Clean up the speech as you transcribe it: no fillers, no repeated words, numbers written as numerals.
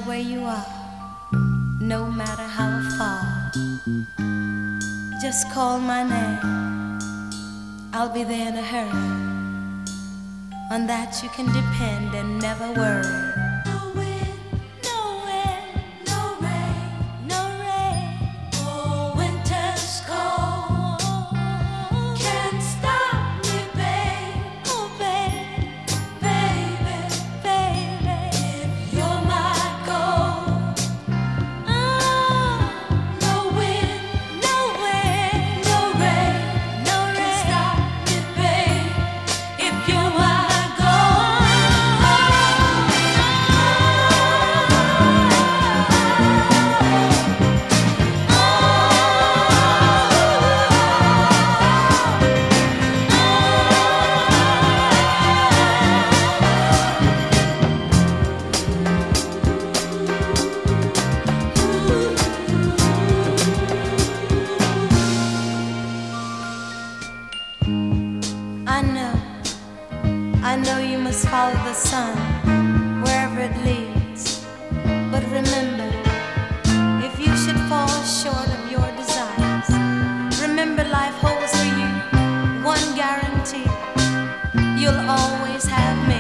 where you are, no matter how far. Just call my name, I'll be there in a hurry. On that you can depend and never worry. No wind, no wind, no rain, no rain. Oh, winter's cold can't stop me, babe. Oh, babe, baby, baby, if you're my gold. Oh, no wind, no wind, no rain, no rain, can stop me, babe, if you're my I know you must follow the sun wherever it leads. But remember, if you should fall short of your desires, remember life holds for you one guarantee: you'll always have me.